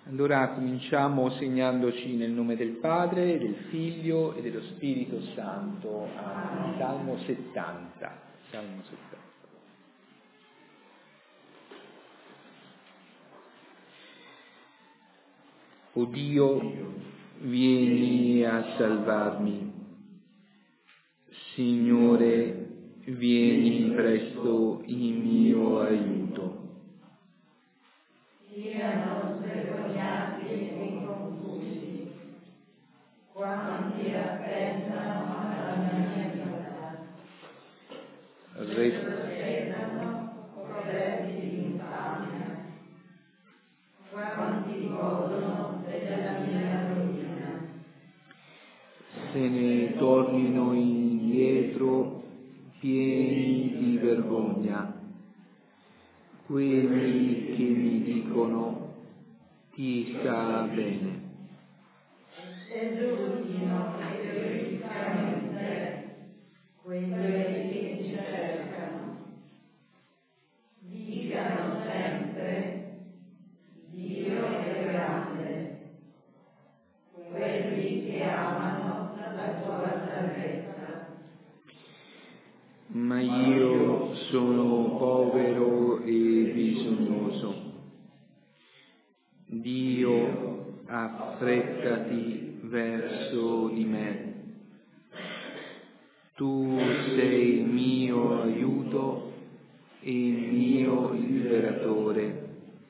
Allora cominciamo segnandoci nel nome del Padre, del Figlio e dello Spirito Santo. Amen. Salmo 70. Salmo 70. O Dio, vieni a salvarmi. Signore, vieni presto in mio aiuto. Siano vergognati e confusi quanti attentano alla mia vita. Retrocedano coperti di infamia quanti godono della mia rovina. Se ne tornino indietro pieni di vergogna quelli che mi dicono ti sta bene. Esultino e glorificano in te quelli che ti cercano. Dicano sempre: Dio è grande. Quelli che amano la tua salvezza. Ma io sono povero e bisognoso. Dio, affrettati verso di me. Tu sei il mio aiuto e il mio liberatore.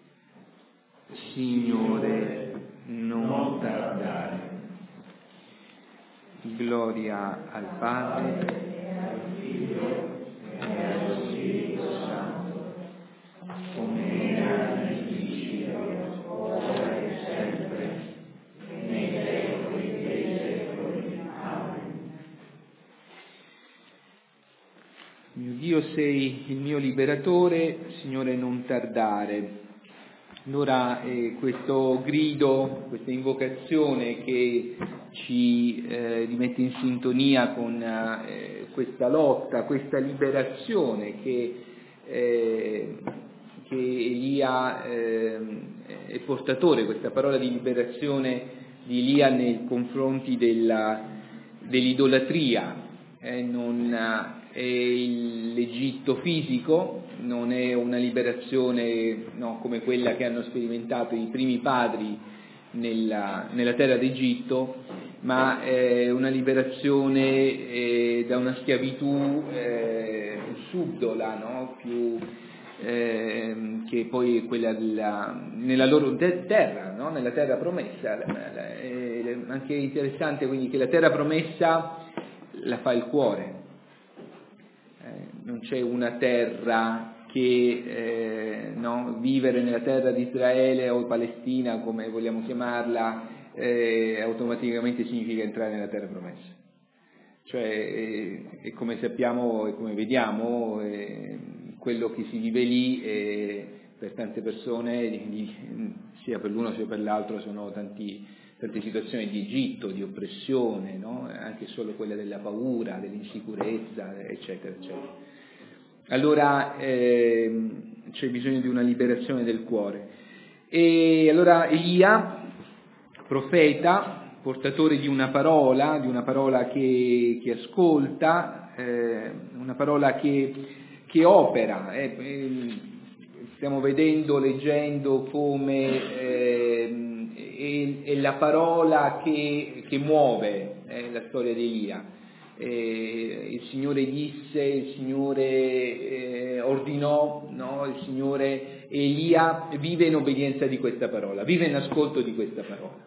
Signore, non tardare. Gloria al Padre, al Figlio e allo Spirito Santo, come era nel principio, ora e sempre, nei secoli dei secoli. Amen. Mio Dio, sei il mio liberatore, Signore, non tardare. Allora questo grido, questa invocazione che ci rimette in sintonia con questa lotta, questa liberazione che Elia è portatore, questa parola di liberazione di Elia nei confronti dell'idolatria, non è l'Egitto fisico, non è una liberazione come quella che hanno sperimentato i primi padri nella terra d'Egitto, ma è una liberazione da una schiavitù subdola, più che poi è quella nella loro terra, nella terra promessa. Anche interessante quindi che la terra promessa la fa il cuore. Non c'è una terra che vivere nella terra di Israele o Palestina, come vogliamo chiamarla, automaticamente significa entrare nella terra promessa. Cioè, e come sappiamo e come vediamo, quello che si vive lì per tante persone, sia per l'uno sia per l'altro, sono tante situazioni di Egitto, di oppressione, anche solo quella della paura, dell'insicurezza, eccetera, eccetera. Allora c'è bisogno di una liberazione del cuore. E allora Elia, profeta, portatore di una parola che ascolta, una parola che opera. Stiamo vedendo, leggendo come è la parola che muove la storia di Elia. Il Signore disse, il Signore ordinò, il Signore, Elia vive in obbedienza di questa parola, vive in ascolto di questa parola.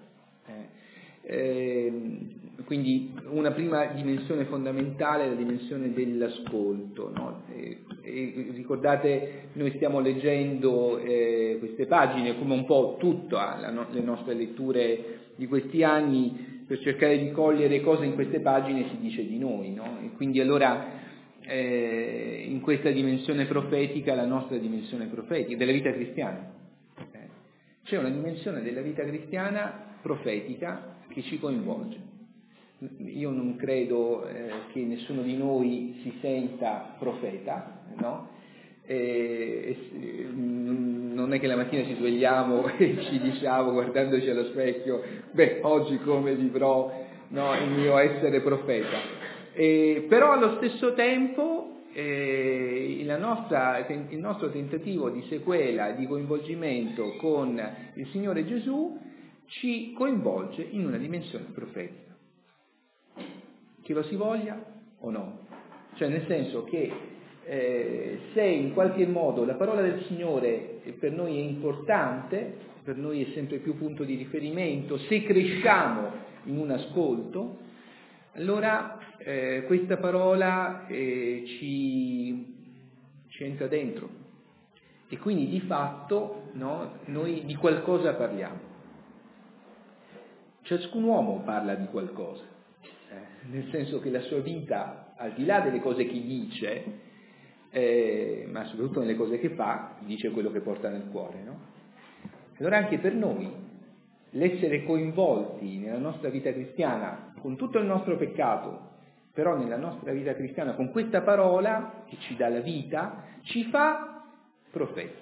Quindi una prima dimensione fondamentale è la dimensione dell'ascolto. Ricordate, noi stiamo leggendo queste pagine come un po' tutte le nostre letture di questi anni, per cercare di cogliere cosa in queste pagine si dice di noi, E quindi allora in questa dimensione profetica, la nostra dimensione profetica della vita cristiana, c'è una dimensione della vita cristiana profetica che ci coinvolge. Io non credo che nessuno di noi si senta profeta, non è che la mattina ci svegliamo e ci diciamo, guardandoci allo specchio, oggi come vivrò, no, il mio essere profeta. Però allo stesso tempo il nostro tentativo di sequela, di coinvolgimento con il Signore Gesù ci coinvolge in una dimensione profetica, che lo si voglia o no. Cioè, nel senso che se in qualche modo la parola del Signore per noi è importante, per noi è sempre più punto di riferimento, se cresciamo in un ascolto, allora questa parola ci entra dentro e quindi di fatto, no, noi di qualcosa parliamo. Ciascun uomo parla di qualcosa, nel senso che la sua vita, al di là delle cose che dice, ma soprattutto nelle cose che fa, dice quello che porta nel cuore, no? Allora anche per noi l'essere coinvolti nella nostra vita cristiana con tutto il nostro peccato, però nella nostra vita cristiana con questa parola che ci dà la vita, ci fa profeti.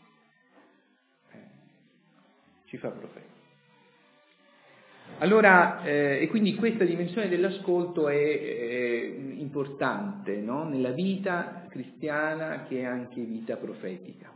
Ci fa profeti. Allora, e quindi questa dimensione dell'ascolto è importante, no? Nella vita cristiana, che è anche vita profetica.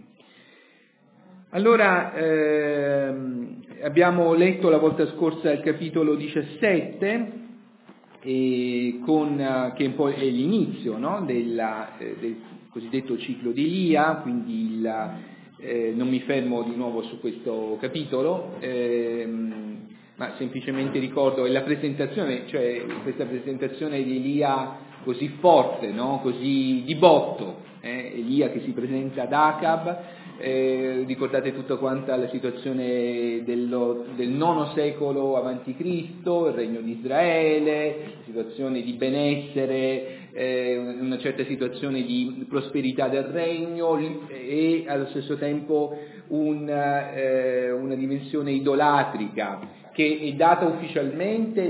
Allora, abbiamo letto la volta scorsa il capitolo 17, che poi è l'inizio, no? Del cosiddetto ciclo di Elia, quindi non mi fermo di nuovo su questo capitolo, ma semplicemente ricordo è la presentazione, cioè questa presentazione di Elia così forte, no? Così di botto, Elia che si presenta ad Acab. Ricordate tutta quanta la situazione del IX secolo avanti Cristo, il regno di Israele, situazione di benessere, una certa situazione di prosperità del regno e allo stesso tempo una dimensione idolatrica che è data ufficialmente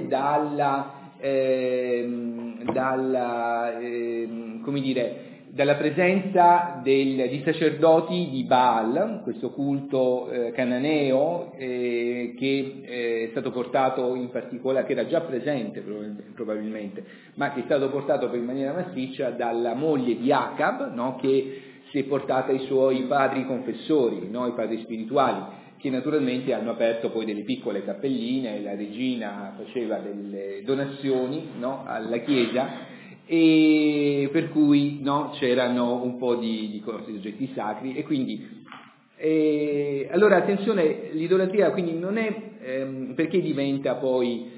dalla presenza di sacerdoti di Baal, questo culto cananeo che è stato portato in particolare, che era già presente probabilmente, ma che è stato portato in maniera massiccia dalla moglie di Acab, no? Che si è portata i suoi padri confessori, no? I padri spirituali, che naturalmente hanno aperto poi delle piccole cappelline, la regina faceva delle donazioni, no? Alla chiesa, e per cui, no, c'erano un po' di oggetti sacri e quindi allora attenzione, l'idolatria quindi non è perché diventa poi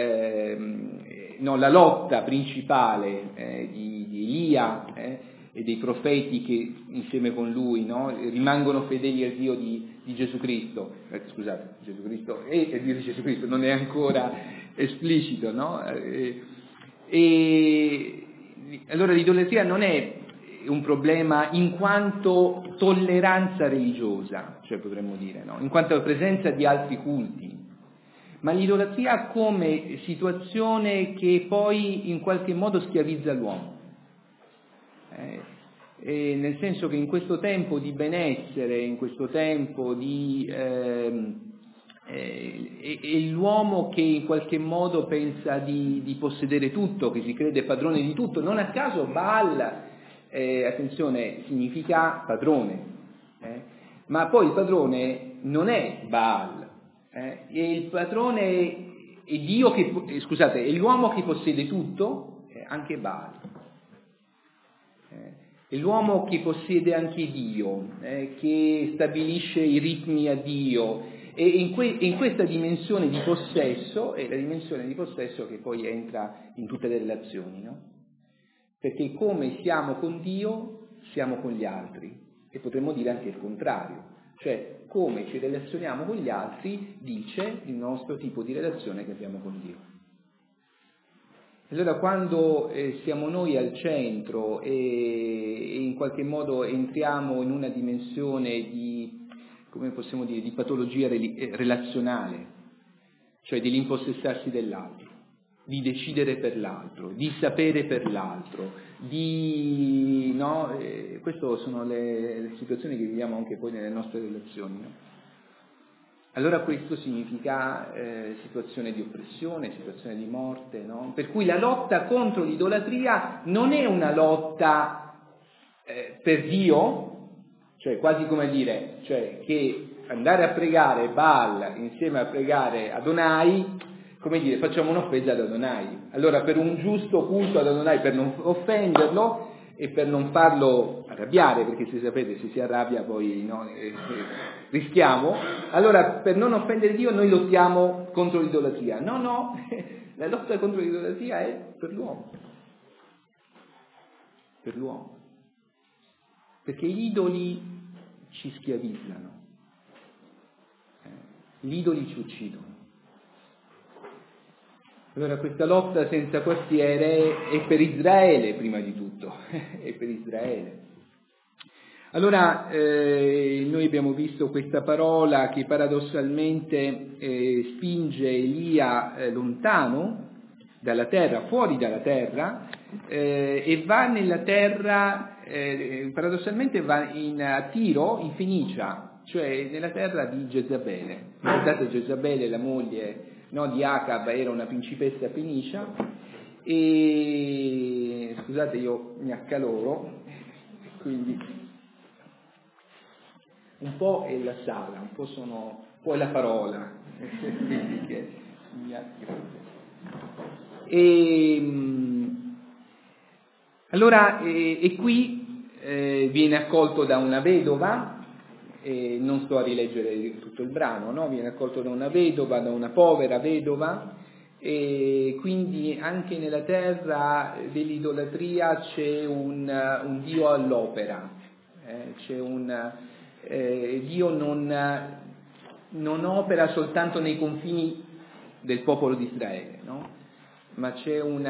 la lotta principale di Elia e dei profeti che insieme con lui, no, rimangono fedeli al Dio di Gesù Cristo. Scusate, Gesù Cristo e il Dio di Gesù Cristo non è ancora esplicito, no? E allora l'idolatria non è un problema in quanto tolleranza religiosa, cioè potremmo dire, no? In quanto presenza di altri culti, ma l'idolatria come situazione che poi in qualche modo schiavizza l'uomo, nel senso che in questo tempo di benessere, in questo tempo è l'uomo che in qualche modo pensa di possedere tutto, che si crede padrone di tutto. Non a caso Baal, attenzione, significa padrone, ma poi il padrone non è Baal, il padrone è Dio è l'uomo che possiede tutto, anche Baal. È l'uomo che possiede anche Dio, che stabilisce i ritmi a Dio. E in questa dimensione di possesso è la dimensione di possesso che poi entra in tutte le relazioni, no? Perché come siamo con Dio, siamo con gli altri, e potremmo dire anche il contrario, cioè come ci relazioniamo con gli altri dice il nostro tipo di relazione che abbiamo con Dio. Allora quando siamo noi al centro e in qualche modo entriamo in una dimensione di, come possiamo dire, di patologia relazionale, cioè dell'impossessarsi dell'altro, di decidere per l'altro, di sapere per l'altro, queste sono le situazioni che viviamo anche poi nelle nostre relazioni, no? Allora questo significa situazione di oppressione, situazione di morte, no? Per cui la lotta contro l'idolatria non è una lotta per Dio, cioè quasi come dire, cioè che andare a pregare Baal insieme a pregare Adonai, come dire, facciamo un'offesa ad Adonai. Allora per un giusto culto ad Adonai, per non offenderlo e per non farlo arrabbiare, perché se sapete se si arrabbia poi rischiamo, allora per non offendere Dio noi lottiamo contro l'idolatria. No, la lotta contro l'idolatria è per l'uomo, perché gli idoli ci schiavizzano, gli idoli ci uccidono. Allora questa lotta senza quartiere è per Israele prima di tutto, è per Israele. Allora noi abbiamo visto questa parola che paradossalmente spinge Elia lontano dalla terra, fuori dalla terra, e va nella terra, paradossalmente va a Tiro, in Fenicia, cioè nella terra di Jezabele. Guardate, Jezabele, la moglie di Acab, era una principessa fenicia, e scusate io mi accaloro, quindi un po' è la sala, un po' è la parola, che mi allora e qui viene accolto da una vedova. Non sto a rileggere tutto il brano, no? Viene accolto da una vedova, da una povera vedova, e quindi anche nella terra dell'idolatria c'è un Dio all'opera, Dio non opera soltanto nei confini del popolo di Israele, no? Ma c'è un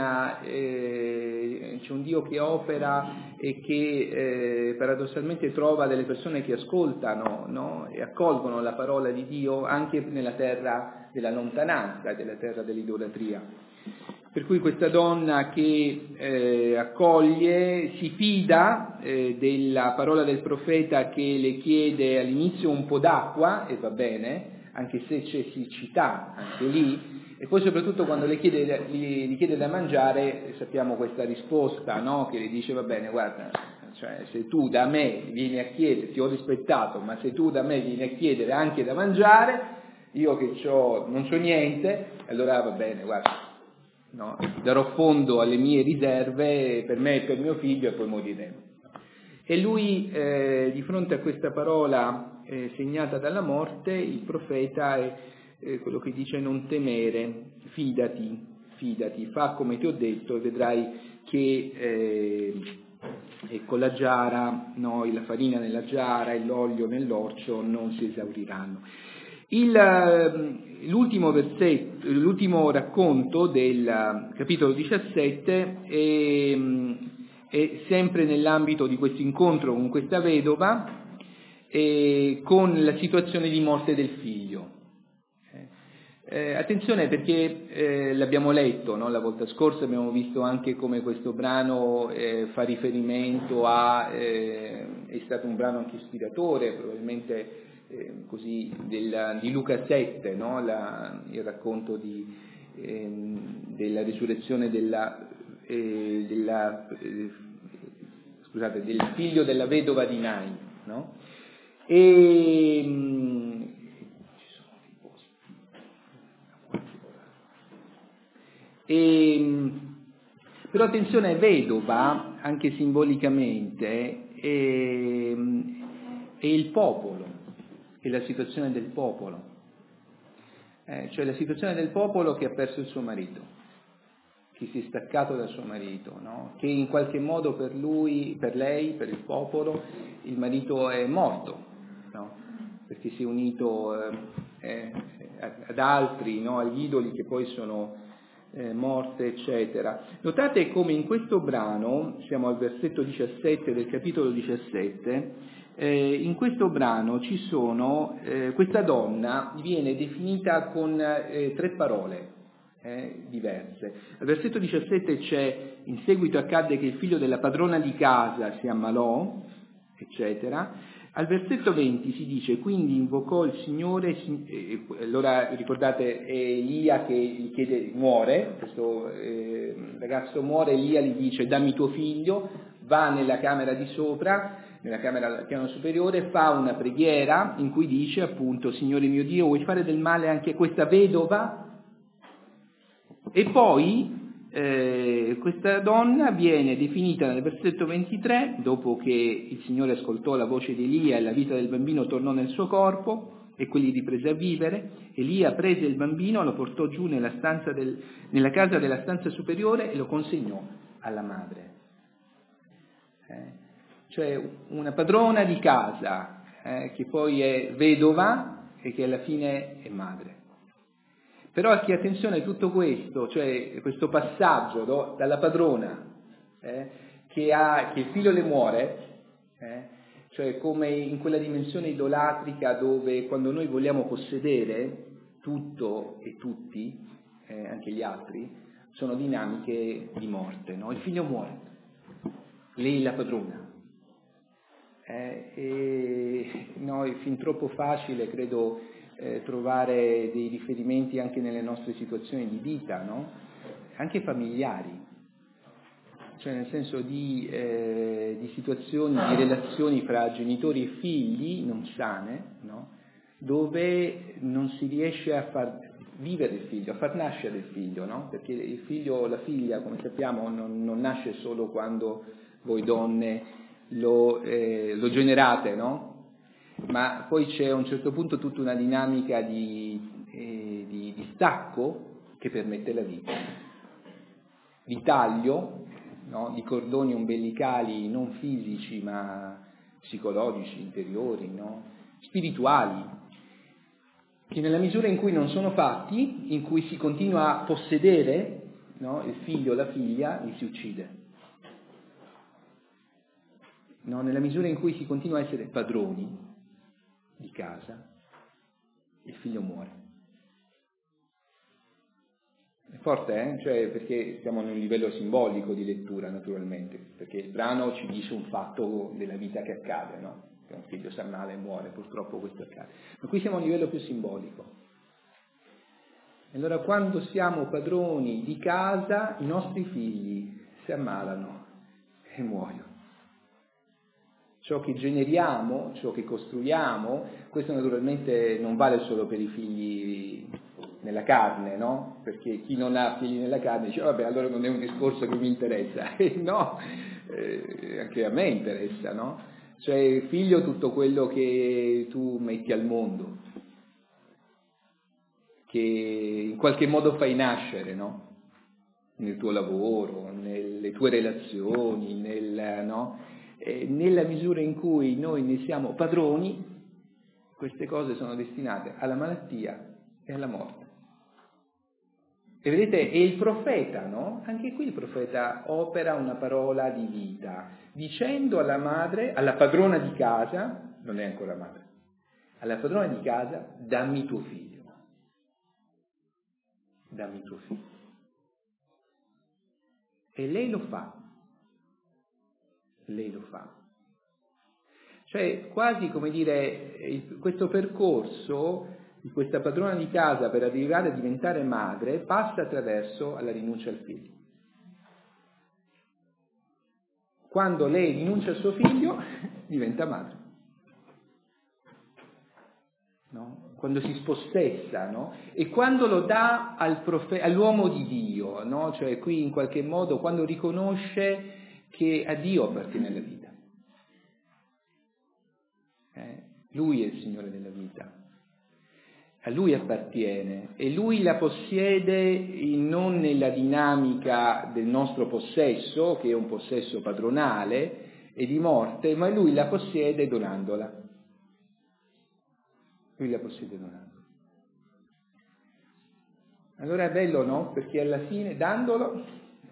Dio che opera e che paradossalmente trova delle persone che ascoltano, no? E accolgono la parola di Dio anche nella terra della lontananza, della terra dell'idolatria. Per cui questa donna che accoglie, si fida della parola del profeta che le chiede all'inizio un po' d'acqua, e va bene, anche se c'è siccità anche lì, e poi soprattutto quando gli chiede da mangiare, sappiamo questa risposta, no? Che le dice: va bene, guarda, cioè, se tu da me vieni a chiedere, ti ho rispettato, ma se tu da me vieni a chiedere anche da mangiare, io che non c'ho niente, allora va bene, guarda, no? Darò fondo alle mie riserve per me e per mio figlio e poi moriremo. E lui, di fronte a questa parola segnata dalla morte, il profeta è quello che dice: non temere, fidati, fa come ti ho detto e vedrai che ecco, la giara, no, la farina nella giara e l'olio nell'orcio non si esauriranno. L'ultimo racconto del capitolo 17 è sempre nell'ambito di questo incontro con questa vedova, con la situazione di morte del figlio. Attenzione, perché l'abbiamo letto, no? La volta scorsa abbiamo visto anche come questo brano fa riferimento è stato un brano anche ispiratore, probabilmente così di Luca 7, no? Il racconto della risurrezione del figlio della vedova di Nain, no? Però attenzione, vedova anche simbolicamente è il popolo, è la situazione del popolo, cioè la situazione del popolo che ha perso il suo marito, che si è staccato dal suo marito, no? Che in qualche modo per lui, per lei, per il popolo, il marito è morto, no? Perché si è unito ad altri, no? Agli idoli che poi sono morte, eccetera. Notate come in questo brano, siamo al versetto 17 del capitolo 17, in questo brano ci sono, questa donna viene definita con 3 parole. diverse. Al versetto 17 c'è: in seguito accadde che il figlio della padrona di casa si ammalò, eccetera. Al versetto 20 si dice: quindi invocò il Signore, allora ricordate Elia che gli chiede, muore, questo ragazzo muore, Elia gli dice: dammi tuo figlio, va nella camera di sopra, nella camera al piano superiore, fa una preghiera in cui dice appunto: Signore mio Dio, vuoi fare del male anche a questa vedova? E poi questa donna viene definita nel versetto 23, dopo che il Signore ascoltò la voce di Elia e la vita del bambino tornò nel suo corpo e quelli riprese a vivere. Elia prese il bambino, lo portò giù nella casa della stanza superiore e lo consegnò alla madre. Cioè una padrona di casa che poi è vedova e che alla fine è madre. Però che attenzione a tutto questo, cioè questo passaggio dalla padrona che il figlio le muore, cioè come in quella dimensione idolatrica dove quando noi vogliamo possedere tutto e tutti, anche gli altri, sono dinamiche di morte, no? Il figlio muore, lei la padrona. È fin troppo facile, credo, trovare dei riferimenti anche nelle nostre situazioni di vita, no? Anche familiari, cioè nel senso di situazioni, di relazioni fra genitori e figli non sane, no? Dove non si riesce a far vivere il figlio, a far nascere il figlio, no? Perché il figlio o la figlia, come sappiamo, non nasce solo quando voi donne lo generate, no? Ma poi c'è a un certo punto tutta una dinamica di stacco che permette la vita, di taglio, no? Di cordoni ombelicali non fisici ma psicologici, interiori, no? Spirituali, che nella misura in cui non sono fatti, in cui si continua a possedere, no? Il figlio o la figlia, li si uccide. No? Nella misura in cui si continua a essere padroni di casa, il figlio muore. È forte, Cioè, perché siamo in un livello simbolico di lettura, naturalmente, perché il brano ci dice un fatto della vita che accade, no? Che un figlio si ammala e muore, purtroppo questo accade. Ma qui siamo a un livello più simbolico. Allora, quando siamo padroni di casa, i nostri figli si ammalano e muoiono. Ciò che generiamo, ciò che costruiamo, questo naturalmente non vale solo per i figli nella carne, no? Perché chi non ha figli nella carne dice: vabbè, allora non è un discorso che mi interessa. No, anche a me interessa, no? Cioè, figlio, tutto quello che tu metti al mondo, che in qualche modo fai nascere, no? Nel tuo lavoro, nelle tue relazioni, no? Nella misura in cui noi ne siamo padroni, queste cose sono destinate alla malattia e alla morte. E vedete, è il profeta, no? Anche qui il profeta opera una parola di vita, dicendo alla madre, alla padrona di casa, non è ancora madre, alla padrona di casa: dammi tuo figlio. Dammi tuo figlio. E lei lo fa. Lei lo fa. Cioè, quasi come dire, questo percorso di questa padrona di casa per arrivare a diventare madre passa attraverso la rinuncia al figlio. Quando lei rinuncia al suo figlio, diventa madre. No? Quando si spossessa, no? E quando lo dà all'uomo di Dio, no? Cioè qui in qualche modo quando riconosce che a Dio appartiene la vita. Lui è il Signore della vita, a Lui appartiene e Lui la possiede non nella dinamica del nostro possesso, che è un possesso padronale e di morte, ma Lui la possiede donandola. Lui la possiede donandola. Allora è bello, no? Perché alla fine, dandolo,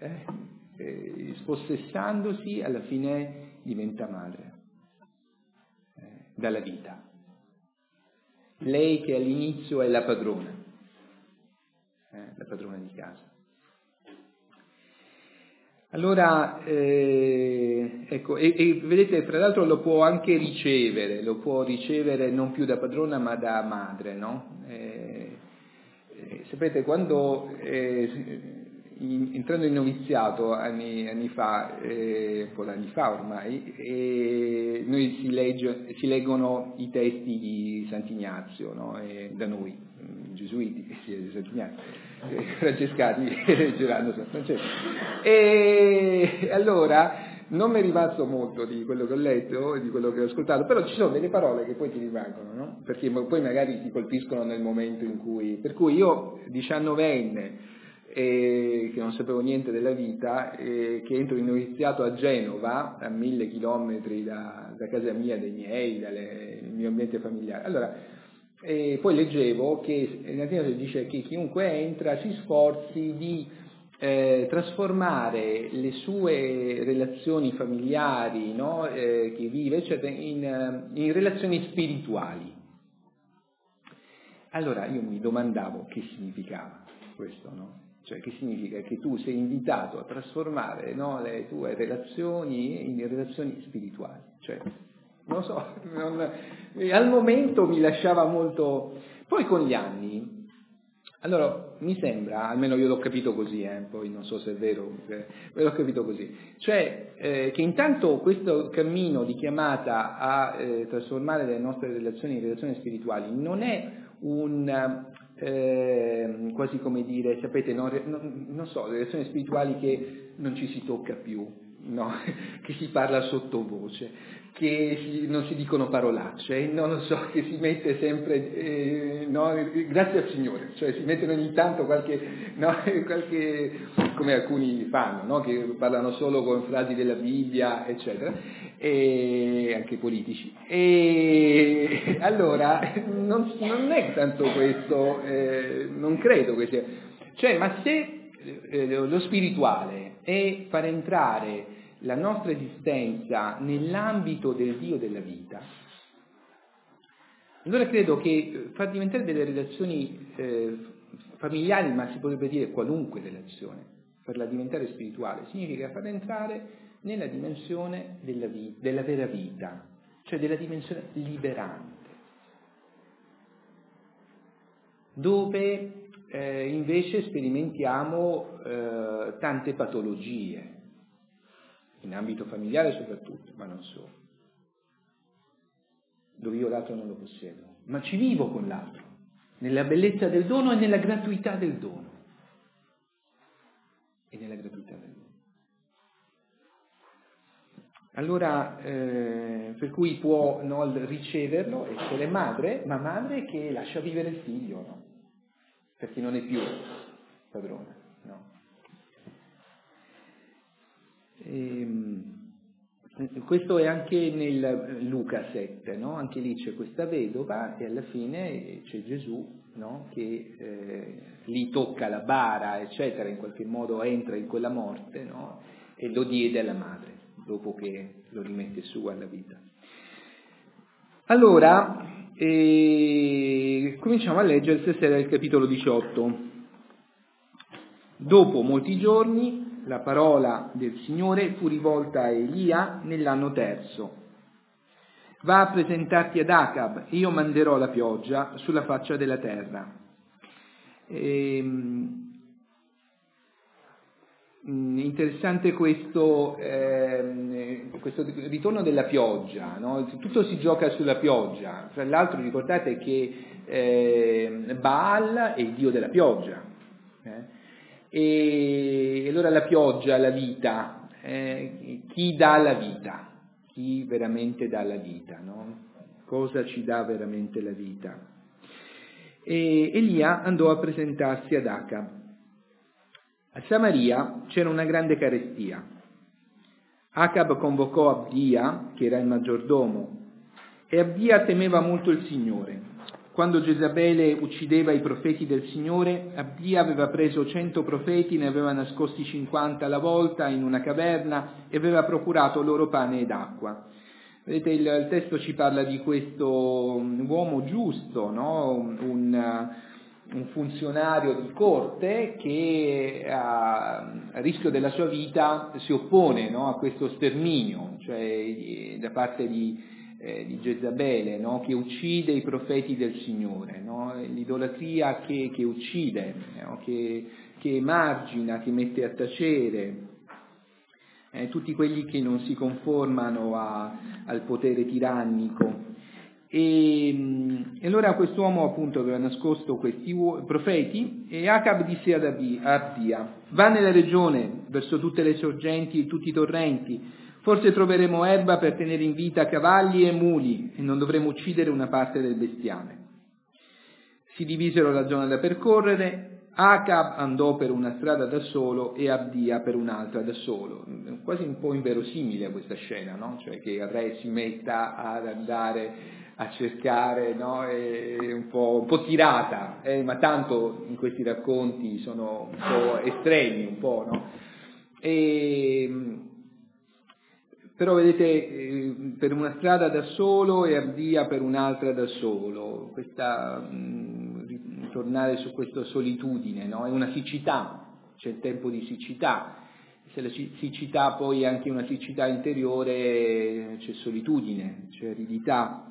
spossessandosi, alla fine diventa madre dalla vita. Lei che all'inizio è la padrona. la padrona di casa. Allora, ecco, e vedete, tra l'altro lo può anche ricevere, non più da padrona ma da madre, no? Sapete, quando entrando in noviziato anni fa, un po' d'anni fa ormai, noi si leggono i testi di Sant'Ignazio, no? Da noi, gesuiti, di Sant'Ignazio. Francescani girando San Francesco, e allora non mi è rimasto molto di quello che ho letto e di quello che ho ascoltato, però ci sono delle parole che poi ti rimangono, no? Perché poi magari ti colpiscono nel momento in cui, per cui io 19enne che non sapevo niente della vita, che entro in noviziato a Genova, a 1000 chilometri da casa mia, dai miei, dal mio ambiente familiare. Allora, poi leggevo che nell'Antico dice che chiunque entra si sforzi di trasformare le sue relazioni familiari, no? Che vive, eccetera, in relazioni spirituali. Allora io mi domandavo che significava questo, no? Cioè, che significa che tu sei invitato a trasformare, no, le tue relazioni in relazioni spirituali. Cioè, non so, al momento mi lasciava molto. Poi con gli anni, allora mi sembra, almeno io l'ho capito così, poi non so se è vero, l'ho capito così, cioè che intanto questo cammino di chiamata a trasformare le nostre relazioni in relazioni spirituali non è quasi come dire, sapete, non so, relazioni spirituali che non ci si tocca più, no? Che si parla sottovoce, che non si dicono parolacce, non lo so, che si mette sempre, no, grazie al Signore, cioè si mettono ogni tanto qualche come alcuni fanno, no? Che parlano solo con frasi della Bibbia, eccetera, e anche politici. E allora non è tanto questo, non credo che sia. Cioè, ma se lo spirituale è far entrare la nostra esistenza nell'ambito del Dio della vita, allora credo che far diventare delle relazioni familiari, ma si potrebbe dire qualunque relazione, farla diventare spirituale, significa far entrare nella dimensione della vera vita, cioè della dimensione liberante, dove invece sperimentiamo tante patologie, in ambito familiare soprattutto, ma non solo, dove io l'altro non lo possiedo, ma ci vivo con l'altro, nella bellezza del dono e nella gratuità del dono. Allora, per cui può, no, riceverlo, essere madre, ma madre che lascia vivere il figlio, no? Perché non è più padrona, no? Questo è anche nel Luca 7, no? Anche lì c'è questa vedova e alla fine c'è Gesù, no? Che lì tocca la bara, eccetera, in qualche modo entra in quella morte, no? E lo diede alla madre, dopo che lo rimette su alla vita. Allora, cominciamo a leggere stasera il capitolo 18. Dopo molti giorni la parola del Signore fu rivolta a Elia nell'anno 3. Va a presentarti ad Acab, e io manderò la pioggia sulla faccia della terra. Interessante questo ritorno della pioggia, no? Tutto si gioca sulla pioggia. Tra l'altro ricordate che Baal è il dio della pioggia, e allora la pioggia, la vita, chi dà la vita? Chi veramente dà la vita, no? Cosa ci dà veramente la vita? E Elia andò a presentarsi ad Acab. A Samaria c'era una grande carestia. Acab convocò Abdia, che era il maggiordomo, e Abdia temeva molto il Signore. Quando Gesabele uccideva i profeti del Signore, Abdia aveva preso 100 profeti, ne aveva nascosti 50 alla volta in una caverna e aveva procurato loro pane ed acqua. Vedete, il testo ci parla di questo uomo giusto, no? un funzionario di corte che a rischio della sua vita si oppone, no, a questo sterminio, cioè da parte di Jezabele, no, che uccide i profeti del Signore, no, l'idolatria che uccide, no, che emargina, che mette a tacere tutti quelli che non si conformano al potere tirannico. E allora quest'uomo appunto aveva nascosto questi profeti, e Acab disse ad Abdia: va nella regione verso tutte le sorgenti e tutti i torrenti, forse troveremo erba per tenere in vita cavalli e muli e non dovremo uccidere una parte del bestiame. Si divisero la zona da percorrere. Acab andò per una strada da solo e Abdia per un'altra da solo. Quasi un po' inverosimile questa scena, no? Cioè che il re si metta ad andare a cercare, no? È un po' tirata, ma tanto in questi racconti sono un po' estremi, un po', no? Però vedete, per una strada da solo e Abdia per un'altra da solo, tornare su questa solitudine, no? È una siccità, c'è il tempo di siccità, se la siccità poi è anche una siccità interiore, c'è solitudine, c'è aridità.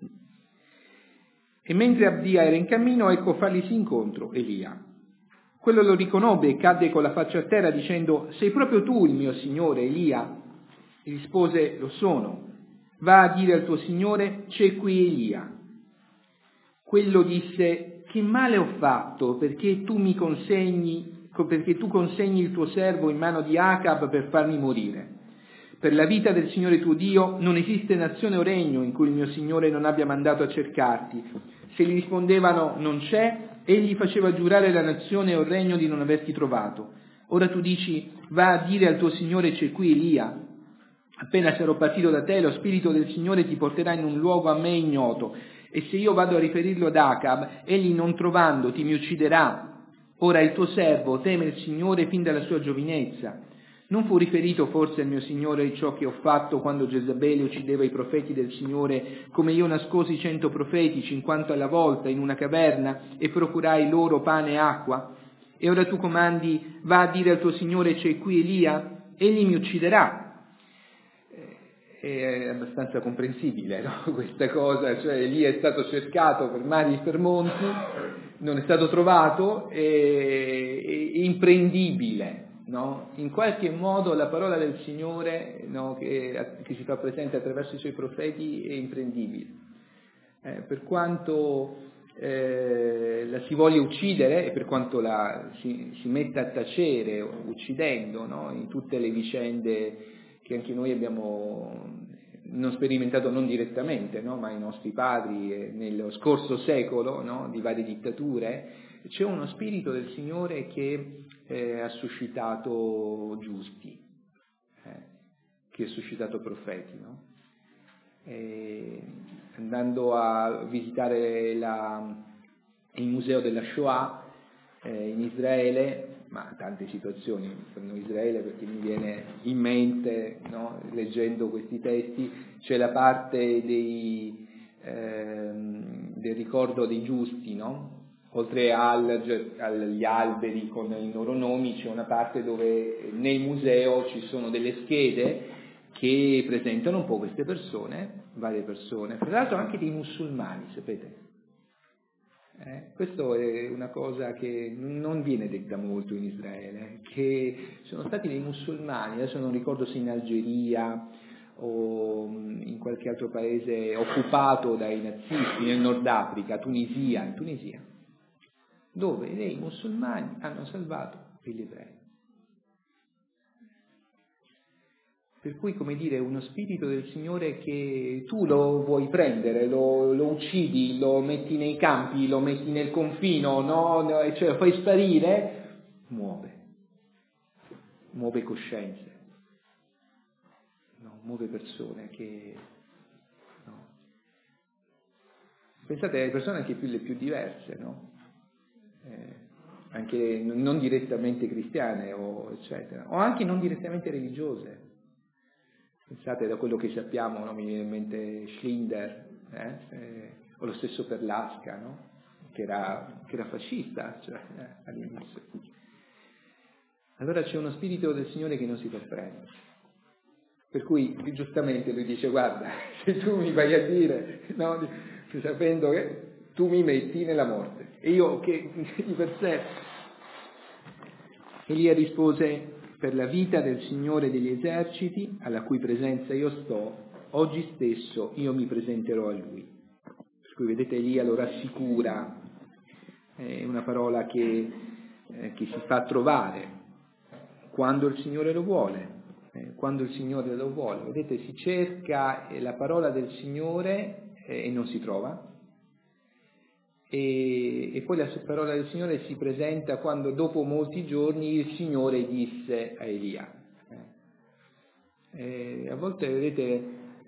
E mentre Abdia era in cammino, ecco farglisi incontro Elia. Quello lo riconobbe e cadde con la faccia a terra dicendo: sei proprio tu il mio signore Elia? E rispose: lo sono. Va a dire al tuo signore: c'è qui Elia. Quello disse: che male ho fatto perché tu consegni il tuo servo in mano di Acab per farmi morire? Per la vita del Signore tuo Dio non esiste nazione o regno in cui il mio Signore non abbia mandato a cercarti. Se gli rispondevano non c'è, egli faceva giurare la nazione o il regno di non averti trovato. Ora tu dici: va a dire al tuo Signore c'è qui Elia. Appena sarò partito da te, lo Spirito del Signore ti porterà in un luogo a me ignoto, e se io vado a riferirlo ad Acab, egli non trovandoti mi ucciderà. Ora il tuo servo teme il Signore fin dalla sua giovinezza. Non fu riferito forse al mio Signore ciò che ho fatto quando Jezabele uccideva i profeti del Signore, come io nascosi 100 profeti 50 alla volta in una caverna e procurai loro pane e acqua? E ora tu comandi: va a dire al tuo Signore c'è qui Elia? Egli mi ucciderà. È abbastanza comprensibile, no? Questa cosa, cioè Elia è stato cercato per mari e per monti, non è stato trovato, è imprendibile. No? In qualche modo la parola del Signore, no, che si fa presente attraverso i suoi profeti è imprendibile. Per quanto la si voglia uccidere e per quanto si metta a tacere uccidendo, no? In tutte le vicende che anche noi abbiamo non sperimentato non direttamente, no? Ma i nostri padri nello scorso secolo, no? Di varie dittature, c'è uno spirito del Signore che ha suscitato giusti, che ha suscitato profeti, no? Andando a visitare il museo della Shoah in Israele, ma tante situazioni in Israele, perché mi viene in mente, no, leggendo questi testi, c'è la parte del ricordo dei giusti, no? Oltre agli alberi con i loro nomi, c'è una parte dove nel museo ci sono delle schede che presentano un po' queste persone, varie persone, tra l'altro anche dei musulmani, sapete? Questo è una cosa che non viene detta molto in Israele, che sono stati dei musulmani, adesso non ricordo se in Algeria o in qualche altro paese occupato dai nazisti, nel Nord Africa, in Tunisia, dove dei musulmani hanno salvato gli ebrei. Per cui, come dire, uno spirito del Signore che tu lo vuoi prendere, lo uccidi, lo metti nei campi, lo metti nel confino, no? Cioè lo fai sparire, muove coscienze, no? Muove persone che... No. Pensate alle persone anche le più diverse, no? Anche non direttamente cristiane o eccetera, o anche non direttamente religiose. Pensate, da quello che sappiamo, no? Mi viene in mente Schlinder, o lo stesso Perlasca, no? che era fascista, cioè, all'inizio. Allora c'è uno spirito del Signore che non si fa freno. Per cui giustamente lui dice: guarda, se tu mi vai a dire, no, sapendo che tu mi metti nella morte, e io che di per sé. Elia rispose: per la vita del Signore degli eserciti, alla cui presenza io sto, oggi stesso io mi presenterò a lui. Per cui vedete, Elia lo rassicura, è una parola che si fa trovare quando il Signore lo vuole. Quando il Signore lo vuole, vedete, si cerca la parola del Signore e non si trova, e poi la parola del Signore si presenta quando dopo molti giorni il Signore disse a Elia. A volte, vedete,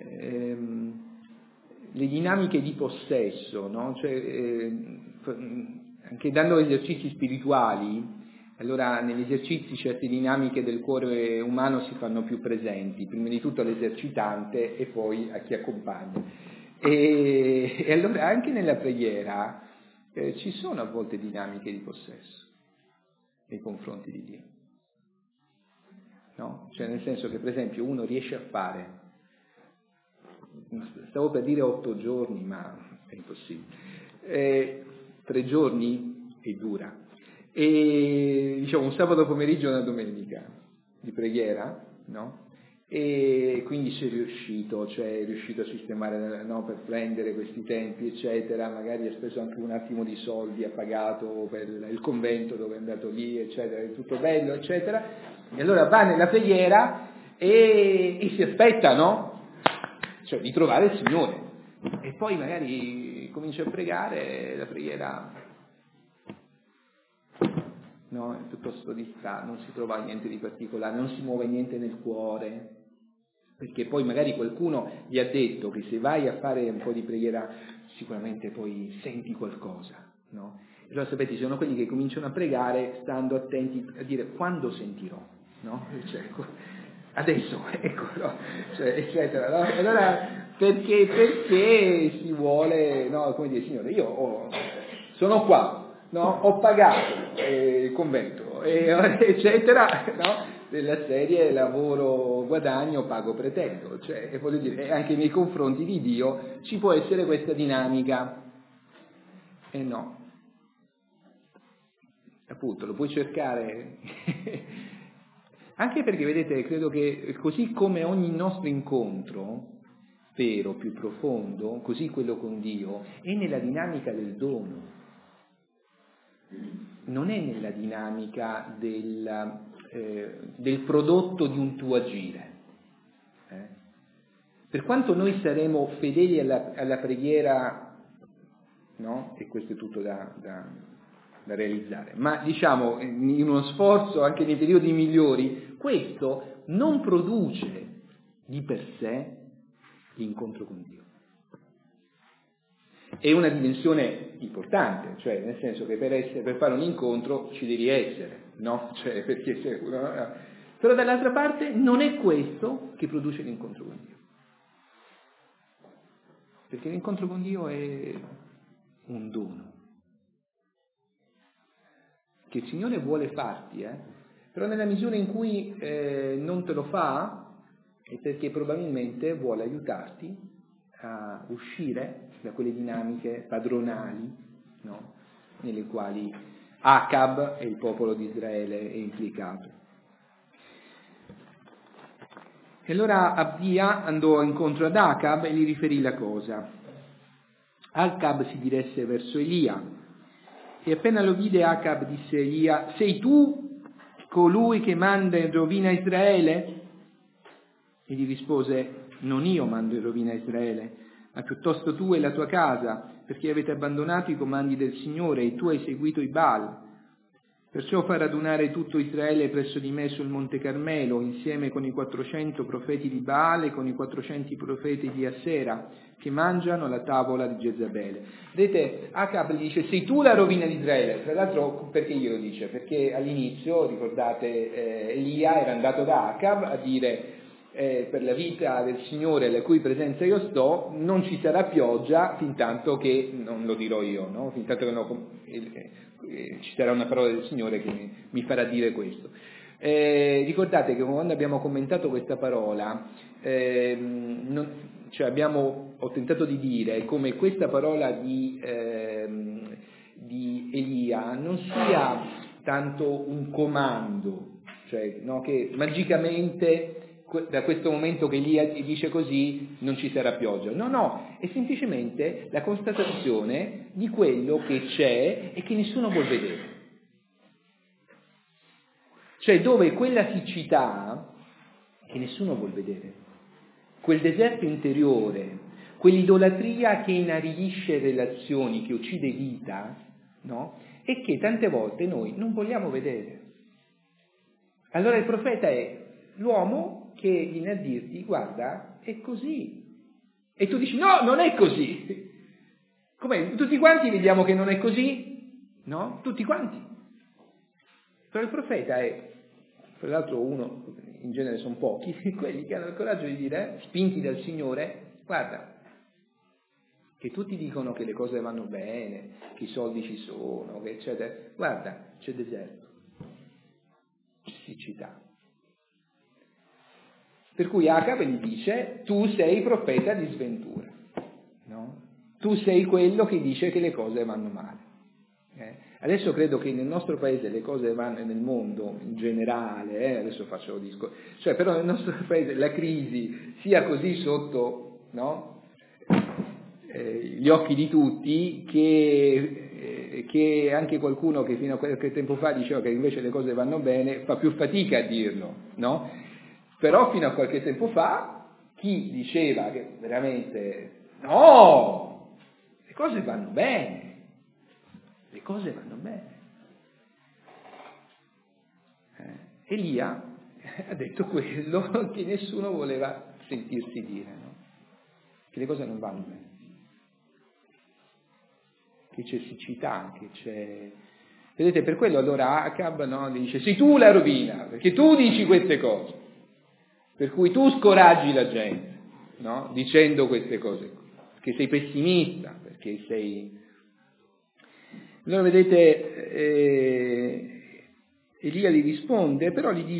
le dinamiche di possesso, no? Cioè, anche dando esercizi spirituali, allora negli esercizi certe dinamiche del cuore umano si fanno più presenti, prima di tutto all'esercitante e poi a chi accompagna. E allora anche nella preghiera ci sono a volte dinamiche di possesso nei confronti di Dio. No? Cioè, nel senso che, per esempio, uno riesce a fare, stavo per dire 8 giorni, ma è impossibile, 3 giorni è dura. E diciamo un sabato pomeriggio e una domenica di preghiera, no? E quindi sei riuscito, cioè è riuscito a sistemare, no, per prendere questi tempi, eccetera, magari ha speso anche un attimo di soldi, ha pagato per il convento dove è andato lì, eccetera, è tutto bello, eccetera, e allora va nella preghiera e si aspetta, no? Cioè di trovare il Signore, e poi magari comincia a pregare, la preghiera, no, è piuttosto distratta, non si trova niente di particolare, non si muove niente nel cuore, perché poi magari qualcuno gli ha detto che se vai a fare un po' di preghiera sicuramente poi senti qualcosa, no? E allora sapete, ci sono quelli che cominciano a pregare stando attenti a dire quando sentirò, no? Cioè, adesso, ecco, no? Cioè, eccetera, no? Allora perché si vuole, no, come dire, Signore, io sono qua, no? Ho pagato il convento, eccetera, no? Della serie lavoro, guadagno, pago, pretendo, cioè, voglio dire, anche nei confronti di Dio ci può essere questa dinamica, e no, appunto, lo puoi cercare, anche perché, vedete, credo che così come ogni nostro incontro, vero, più profondo, così quello con Dio, è nella dinamica del dono, non è nella dinamica del prodotto di un tuo agire. Per quanto noi saremo fedeli alla preghiera, no? E questo è tutto da realizzare, ma diciamo in uno sforzo anche nei periodi migliori, questo non produce di per sé l'incontro con Dio. È una dimensione importante, cioè nel senso che per fare un incontro ci devi essere, no? Cioè, perché però dall'altra parte non è questo che produce l'incontro con Dio, perché l'incontro con Dio è un dono che il Signore vuole farti, però nella misura in cui non te lo fa è perché probabilmente vuole aiutarti a uscire da quelle dinamiche padronali, no? Nelle quali Acab e il popolo di Israele è implicato. E allora Abdia andò incontro ad Acab e gli riferì la cosa. Acab si diresse verso Elia e appena lo vide Acab disse a Elia: sei tu colui che manda in rovina Israele? E gli rispose: non io mando in rovina Israele, ma piuttosto tu e la tua casa, perché avete abbandonato i comandi del Signore e tu hai seguito i Baal. Perciò fa radunare tutto Israele presso di me sul Monte Carmelo, insieme con i 400 profeti di Baal e con i 400 profeti di Asera, che mangiano alla tavola di Jezabele. Vedete, Acab gli dice: sei tu la rovina di Israele. Tra l'altro, perché glielo dice? Perché all'inizio, ricordate, Elia era andato da Acab a dire: per la vita del Signore alla cui presenza io sto, non ci sarà pioggia fin tanto che, non lo dirò io, no? Fin tanto che ci sarà una parola del Signore che mi farà dire questo. Ricordate che quando abbiamo commentato questa parola, ho tentato di dire come questa parola di Elia non sia tanto un comando, cioè no, che magicamente da questo momento che Elia dice così non ci sarà pioggia. No, è semplicemente la constatazione di quello che c'è e che nessuno vuol vedere. Cioè dove quella siccità che nessuno vuol vedere, quel deserto interiore, quell'idolatria che inaridisce relazioni, che uccide vita, no? E che tante volte noi non vogliamo vedere. Allora il profeta è l'uomo che viene a dirti, guarda, è così. E tu dici, no, non è così. Come? Tutti quanti vediamo che non è così? No? Tutti quanti. Però il profeta è, tra l'altro uno, in genere sono pochi, quelli che hanno il coraggio di dire, spinti dal Signore, guarda, che tutti dicono che le cose vanno bene, che i soldi ci sono, che eccetera. Guarda, c'è deserto, c'è siccità. Per cui Acab gli dice, tu sei profeta di sventura, no? Tu sei quello che dice che le cose vanno male. Adesso credo che nel nostro paese le cose vanno, nel mondo in generale, adesso faccio discorso, cioè però nel nostro paese la crisi sia così sotto, no? Gli occhi di tutti che anche qualcuno che fino a qualche tempo fa diceva che invece le cose vanno bene fa più fatica a dirlo, no? Però fino a qualche tempo fa chi diceva che veramente no, le cose vanno bene. Le cose vanno bene. Elia ha detto quello che nessuno voleva sentirsi dire, no? Che le cose non vanno bene, che c'è siccità, che c'è... Vedete, per quello allora Acab, no, dice, sei tu la rovina, perché tu dici queste cose, per cui tu scoraggi la gente, no? Dicendo queste cose, perché sei pessimista, perché sei... Allora vedete, Elia gli risponde, però gli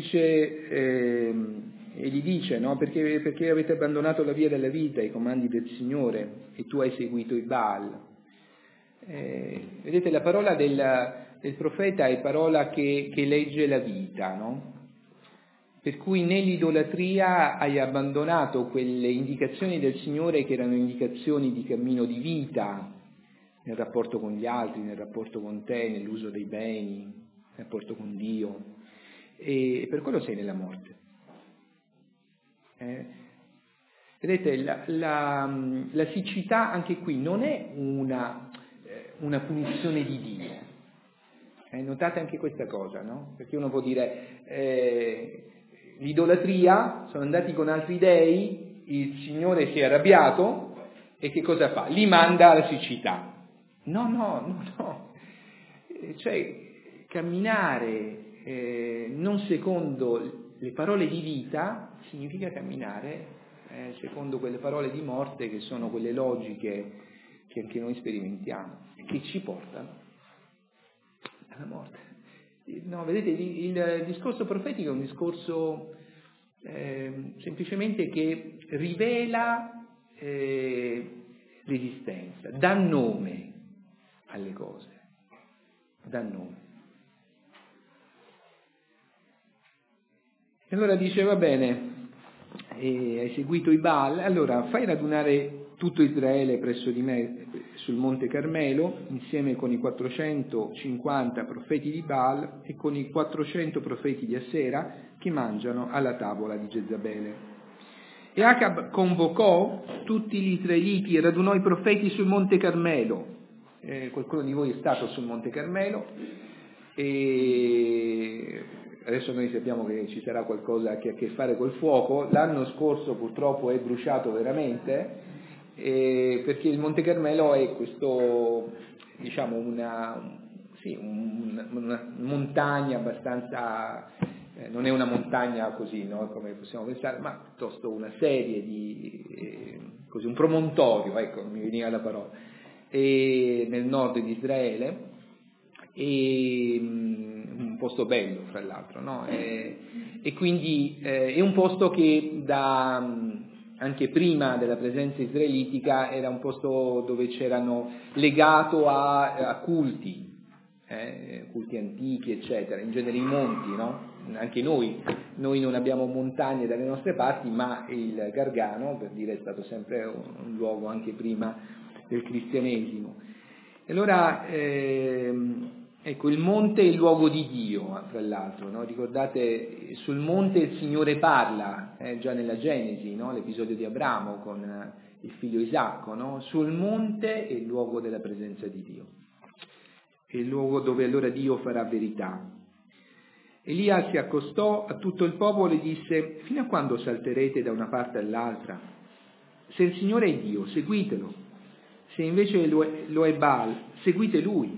dice, no? Perché avete abbandonato la via della vita, i comandi del Signore, e tu hai seguito i Baal. Vedete, la parola del profeta è parola che legge la vita, no? Per cui nell'idolatria hai abbandonato quelle indicazioni del Signore che erano indicazioni di cammino di vita, nel rapporto con gli altri, nel rapporto con te, nell'uso dei beni, nel rapporto con Dio, e per quello sei nella morte. Vedete, la siccità anche qui non è una punizione di Dio. Notate anche questa cosa, no? Perché uno può dire, l'idolatria, sono andati con altri dei, il Signore si è arrabbiato, e che cosa fa? Li manda alla siccità. No. Cioè, camminare non secondo le parole di vita significa camminare secondo quelle parole di morte che sono quelle logiche che anche noi sperimentiamo, che ci portano alla morte. No, vedete, il discorso profetico è un discorso semplicemente che rivela l'esistenza, dà nome alle cose, dà nome. E allora dice, va bene, hai seguito i Baal, allora fai radunare tutto Israele presso di me sul Monte Carmelo, insieme con i 450 profeti di Baal e con i 400 profeti di Asera che mangiano alla tavola di Jezabele. E Acab convocò tutti gli israeliti e radunò i profeti sul Monte Carmelo. Qualcuno di voi è stato sul Monte Carmelo, e adesso noi sappiamo che ci sarà qualcosa che ha a che fare col fuoco. L'anno scorso purtroppo è bruciato veramente, perché il Monte Carmelo è questo, diciamo, una montagna abbastanza non è una montagna così, no? Come possiamo pensare, ma piuttosto una serie di, così, un promontorio, ecco, mi veniva la parola, nel nord di Israele, e un posto bello, fra l'altro, no? E quindi è un posto che anche prima della presenza israelitica era un posto dove c'erano legato a culti antichi, eccetera, in genere i monti, no? Anche noi non abbiamo montagne dalle nostre parti, ma il Gargano, per dire, è stato sempre un luogo anche prima del cristianesimo. E allora, ecco, il monte è il luogo di Dio, fra l'altro, no? Ricordate, sul monte il Signore parla, già nella Genesi, no? L'episodio di Abramo con il figlio Isacco, no? Sul monte è il luogo della presenza di Dio, è il luogo dove allora Dio farà verità. Elia si accostò a tutto il popolo e disse: fino a quando salterete da una parte all'altra? Se il Signore è Dio, seguitelo; se invece lo è Baal, seguite lui.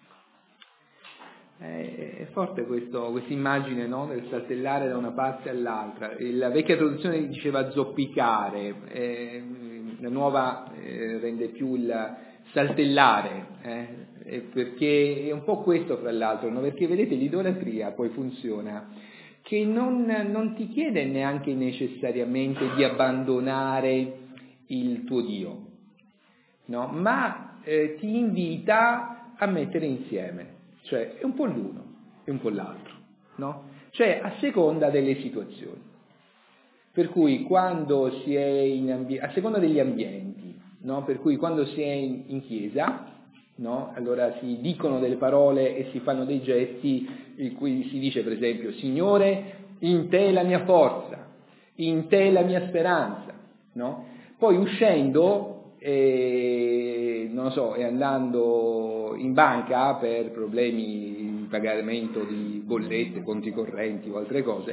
È forte questa immagine, no? Del saltellare da una parte all'altra. La vecchia traduzione diceva zoppicare, la nuova rende più il saltellare, perché è un po' questo, fra l'altro, no? Perché vedete, l'idolatria poi funziona che non ti chiede neanche necessariamente di abbandonare il tuo Dio, no? Ma ti invita a mettere insieme, cioè è un po' l'uno e un po' l'altro, no? Cioè a seconda delle situazioni. Per cui quando si è a seconda degli ambienti, no? Per cui quando si è in chiesa, no? Allora si dicono delle parole e si fanno dei gesti in cui si dice, per esempio: Signore, in te la mia forza, in te la mia speranza, no? Poi uscendo, non lo so, e andando in banca per problemi di pagamento di bollette, conti correnti o altre cose,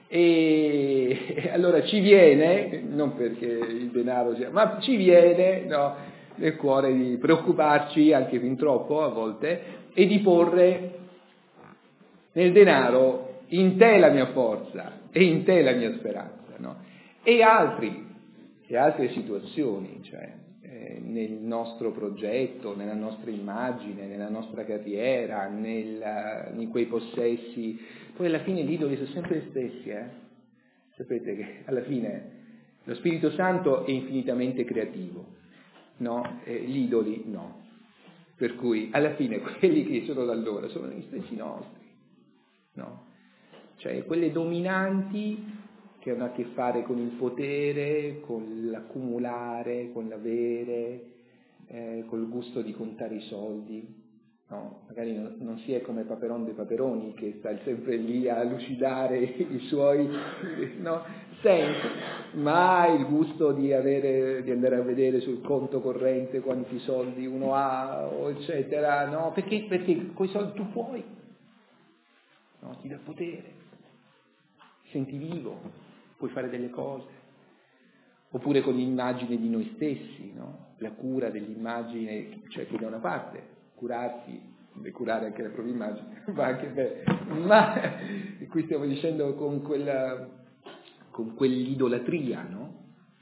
e allora ci viene, non perché il denaro sia, ma ci viene, no, nel cuore di preoccuparci anche fin troppo a volte e di porre nel denaro: in te la mia forza e in te la mia speranza, no? E altre situazioni, cioè nel nostro progetto, nella nostra immagine, nella nostra carriera, in quei possessi. Poi alla fine gli idoli sono sempre gli stessi, Sapete che alla fine lo Spirito Santo è infinitamente creativo, no? Gli idoli no. Per cui alla fine quelli che sono da allora sono gli stessi nostri, no? Cioè quelle dominanti che hanno a che fare con il potere, con l'accumulare, con l'avere, col gusto di contare i soldi, no? Magari non si è come Paperon dei Paperoni che sta sempre lì a lucidare i suoi, no, sensi, ma il gusto di andare a vedere sul conto corrente quanti soldi uno ha, eccetera, no? Perché coi soldi tu puoi, no? Ti dà potere, ti senti vivo, puoi fare delle cose. Oppure con l'immagine di noi stessi, no? La cura dell'immagine, cioè che da una parte curarsi, curare anche la propria immagine, va anche bene, ma qui stiamo dicendo con quell'idolatria, no?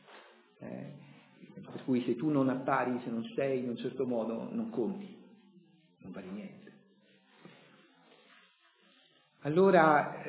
Per cui se tu non appari, se non sei in un certo modo, non conti, non vali niente. Allora,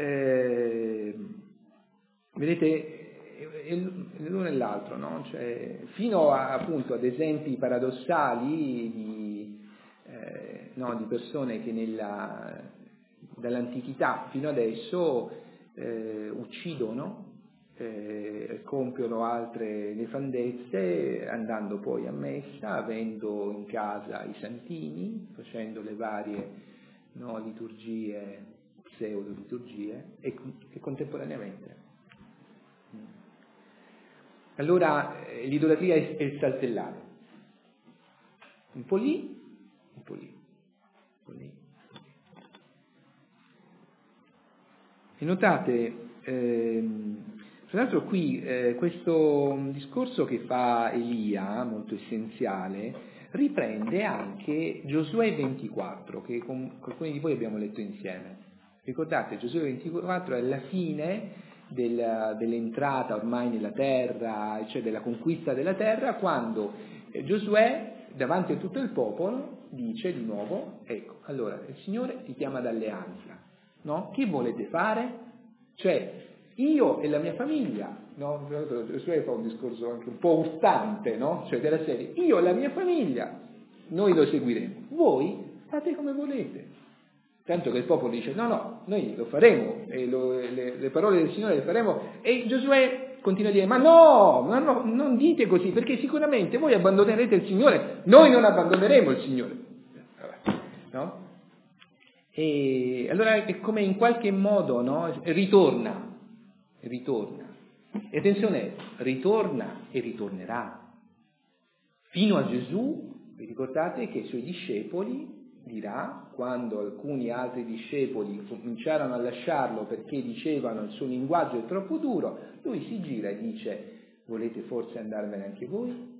vedete, l'uno e l'altro, no? Cioè, fino appunto ad esempi paradossali di persone che dall'antichità fino adesso uccidono, compiono altre nefandezze, andando poi a messa, avendo in casa i santini, facendo le varie, no, liturgie, pseudo-liturgie, e contemporaneamente. Allora l'idolatria è il saltellare, un po' lì, un po' lì, un po' lì. E notate, tra l'altro qui questo discorso che fa Elia, molto essenziale, riprende anche Giosuè 24, che con alcuni di voi abbiamo letto insieme. Ricordate, Giosuè 24 è la fine dell'entrata ormai nella terra, cioè della conquista della terra, quando Giosuè, davanti a tutto il popolo, dice di nuovo, ecco, allora il Signore ti chiama d'alleanza, no? Che volete fare? Cioè, io e la mia famiglia, no? Giosuè fa un discorso anche un po' urtante, no? Cioè della serie, io e la mia famiglia, noi lo seguiremo, voi fate come volete. Tanto che il popolo dice, no, noi lo faremo, e le parole del Signore le faremo, e Giosuè continua a dire, ma no, non dite così, perché sicuramente voi abbandonerete il Signore, noi non abbandoneremo il Signore, no? E allora è come in qualche modo, no? Ritorna, e attenzione, ritorna e ritornerà, fino a Gesù. Vi ricordate che i suoi discepoli dirà, quando alcuni altri discepoli cominciarono a lasciarlo perché dicevano il suo linguaggio è troppo duro, lui si gira e dice, volete forse andarvene anche voi?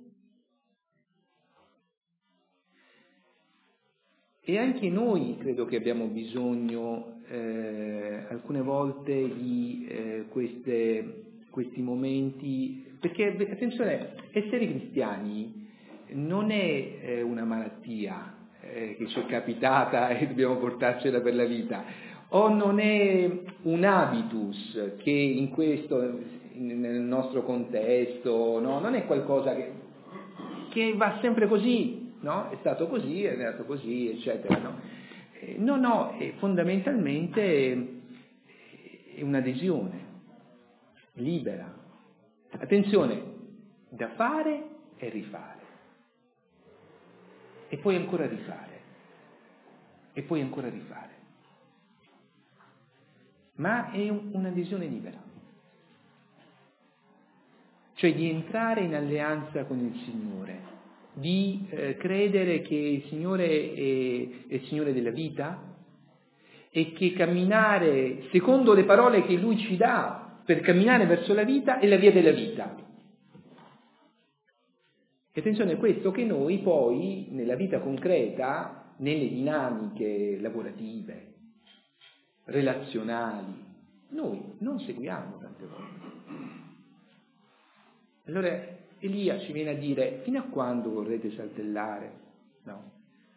E anche noi credo che abbiamo bisogno alcune volte di questi momenti, perché attenzione, essere cristiani non è una malattia che ci è capitata e dobbiamo portarcela per la vita, o non è un habitus che in questo, nel nostro contesto, no? Non è qualcosa che va sempre così, no? È stato così, è andato così, eccetera, no? No, fondamentalmente è un'adesione libera. Attenzione, da fare e rifare. E poi ancora rifare, e poi ancora rifare. Ma è un'adesione libera. Cioè di entrare in alleanza con il Signore, di credere che il Signore è il Signore della vita e che camminare secondo le parole che Lui ci dà per camminare verso la vita è la via della vita. E attenzione, questo che noi poi nella vita concreta, nelle dinamiche lavorative, relazionali, noi non seguiamo tante volte. Allora Elia ci viene a dire, fino a quando vorrete saltellare? No.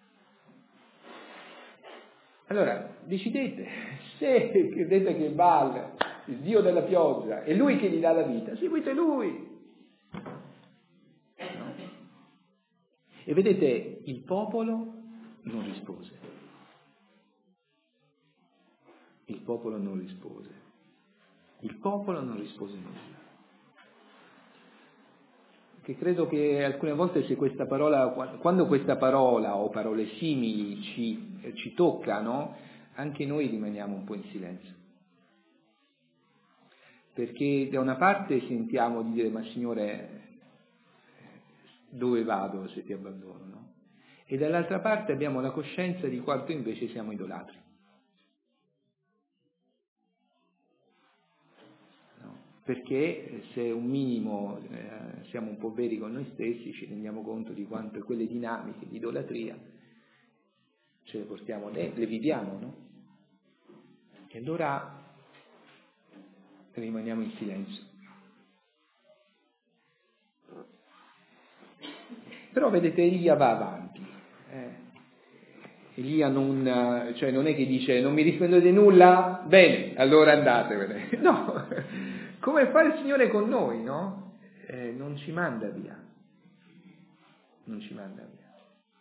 Allora, decidete, se credete che Baal, il Dio della pioggia, è Lui che gli dà la vita, seguite Lui. E vedete, il popolo non rispose. Il popolo non rispose. Il popolo non rispose nulla. Che credo che alcune volte se questa parola, quando questa parola o parole simili ci toccano, anche noi rimaniamo un po' in silenzio. Perché da una parte sentiamo di dire, ma Signore, dove vado se ti abbandono, no? E dall'altra parte abbiamo la coscienza di quanto invece siamo idolatri. No? Perché se un minimo siamo un po' veri con noi stessi, ci rendiamo conto di quanto quelle dinamiche di idolatria ce le portiamo dentro, le viviamo, no? E allora rimaniamo in silenzio. Però vedete, Elia va avanti. Elia non è che dice non mi rispondete nulla? Bene, allora andatevene. No, come fa il Signore con noi, no? Non ci manda via. Non ci manda via.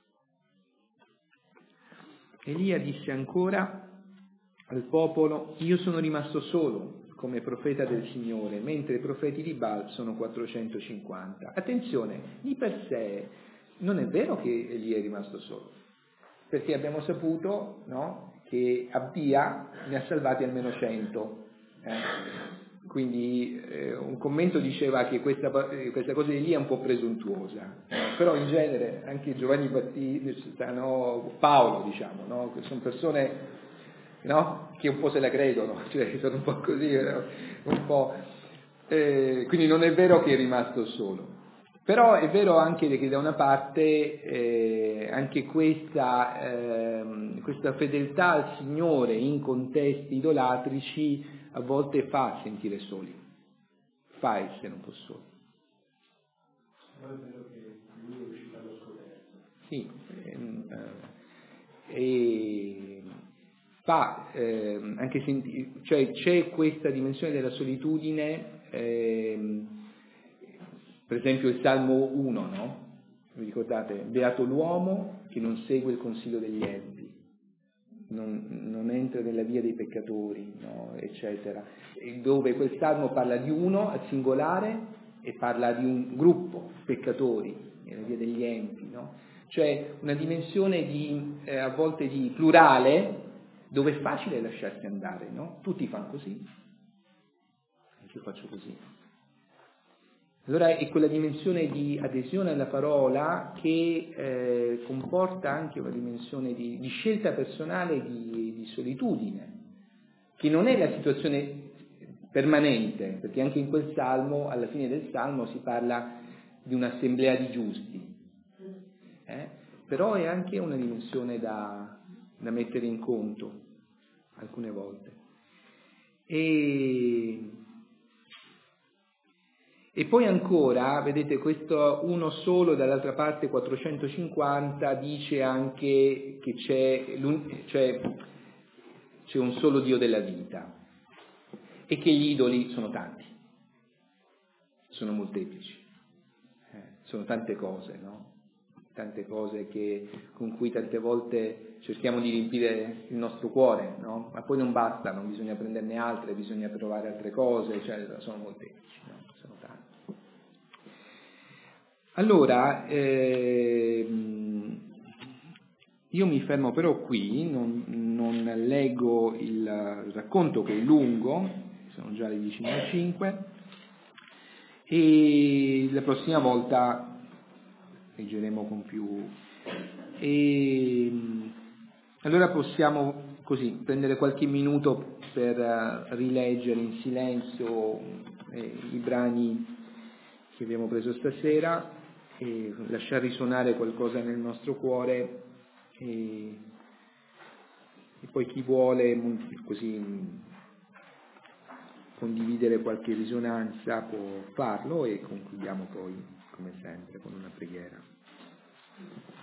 Elia disse ancora al popolo, io sono rimasto solo come profeta del Signore, mentre i profeti di Baal sono 450. Attenzione, di per sé non è vero che Elia è rimasto solo, perché abbiamo saputo, no, che Abdia ne ha salvati almeno 100. Quindi un commento diceva che questa cosa di Elia è un po' presuntuosa, però in genere anche Giovanni Battista, no, Paolo, diciamo, no, sono persone, no, che un po' se la credono, cioè sono un po' così, un po'. Quindi non è vero che è rimasto solo. Però è vero anche che da una parte anche questa fedeltà al Signore in contesti idolatrici a volte fa sentire soli, fa essere un po' soli. Non è vero che lui è uscito allo scoperto. Sì, e fa anche cioè c'è questa dimensione della solitudine, per esempio il Salmo 1, no? Vi ricordate? Beato l'uomo che non segue il consiglio degli empi, non entra nella via dei peccatori, no? Eccetera. E dove quel Salmo parla di uno al singolare e parla di un gruppo, peccatori, nella via degli empi, no? Cioè una dimensione a volte di plurale, dove è facile lasciarsi andare, no? Tutti fanno così, anche io faccio così. Allora è quella dimensione di adesione alla parola che comporta anche una dimensione di scelta personale, di solitudine, che non è la situazione permanente, perché anche in quel salmo, alla fine del salmo, si parla di un'assemblea di giusti, però è anche una dimensione da mettere in conto alcune volte. E poi ancora, vedete, questo uno solo, dall'altra parte 450, dice anche che c'è un solo Dio della vita e che gli idoli sono tanti, sono molteplici, sono tante cose, no? Tante cose con cui tante volte cerchiamo di riempire il nostro cuore, no? Ma poi non basta, non bisogna prenderne altre, bisogna provare altre cose, cioè sono molteplici, no? Sono tanti. Allora, io mi fermo però qui, non leggo il racconto che è lungo, sono già le 10:05, e la prossima volta leggeremo con più. E allora possiamo così prendere qualche minuto per rileggere in silenzio i brani che abbiamo preso stasera e lasciar risuonare qualcosa nel nostro cuore e poi chi vuole così condividere qualche risonanza può farlo e concludiamo poi come sempre con una preghiera.